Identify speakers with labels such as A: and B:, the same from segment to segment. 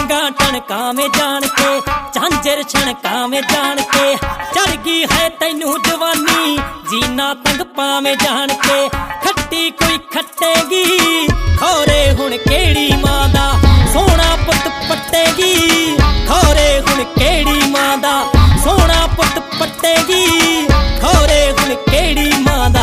A: पींगा टणकावे जान के झांझर छणकावे जान के चढ़ गई है तैनू जवानी जीना तंग पावे जान के खट्टी कोई खट्टेगी खौरे हुण केड़ी मां दा सोना पुत पट्टेगी खौरे हुण केड़ी मां दा सोना पुत पट्टेगी खौरे हुण केड़ी मां दा।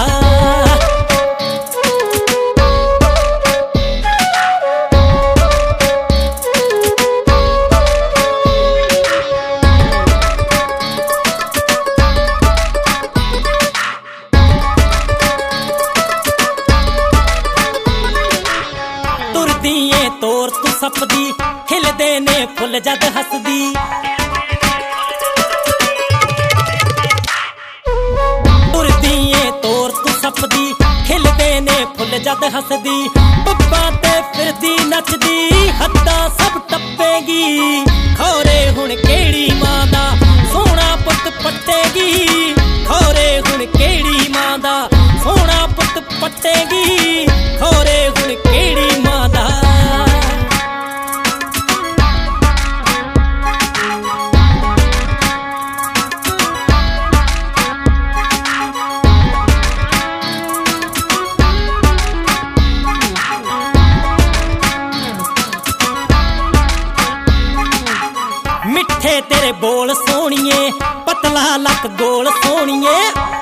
A: तोर तू सपदी खिलदे ने फुल जद हसदी तुरदी तोर तू सपदी खिलदे ने फुल जद हसदी पप्पा ते फिरदी नचदी हद्दा सब टप्पेगी खौरे हुण केड़ी मां दा सोना पुत पट्टेगी खौरे हुण केड़ी मां दा सोना पुत पट्टेगी खौरे हुण केड़ी मां दा। मिठे तेरे बोल सोनिए पतला लक गोल सोनिए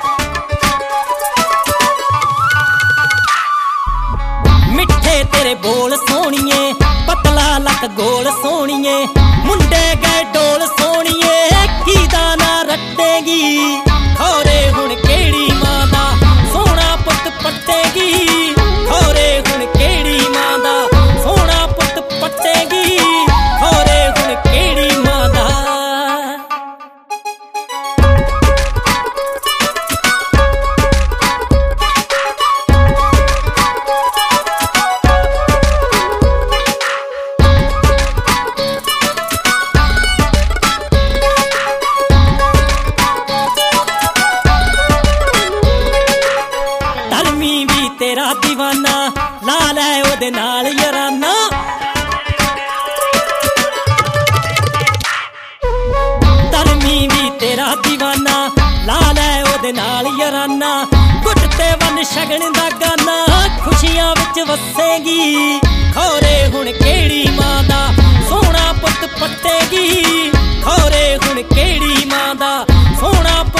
A: मिठे तेरे बोल सोनिए पतला लक गोल सोनिए मुंडे गए डोल सोनिए की दाना रट्टेगी खौरे हुण केड़ी मां दा सोना पुत पट्टेगी खौरे हुण केड़ी मां दा सोना पुत पट्टेगी खौरे हुण केड़ी मां दा। तेरा दीवाना ला लै ओदे नाल याराना धर्मी भी तेरा दीवाना ला लै ओदे नाल याराना गुट ते वन शगन दा गाना खुशियां विच वसेगी खौरे हुण केड़ी मां दा सोना पुत पट्टेगी खौरे हुण केड़ी मां दा सोना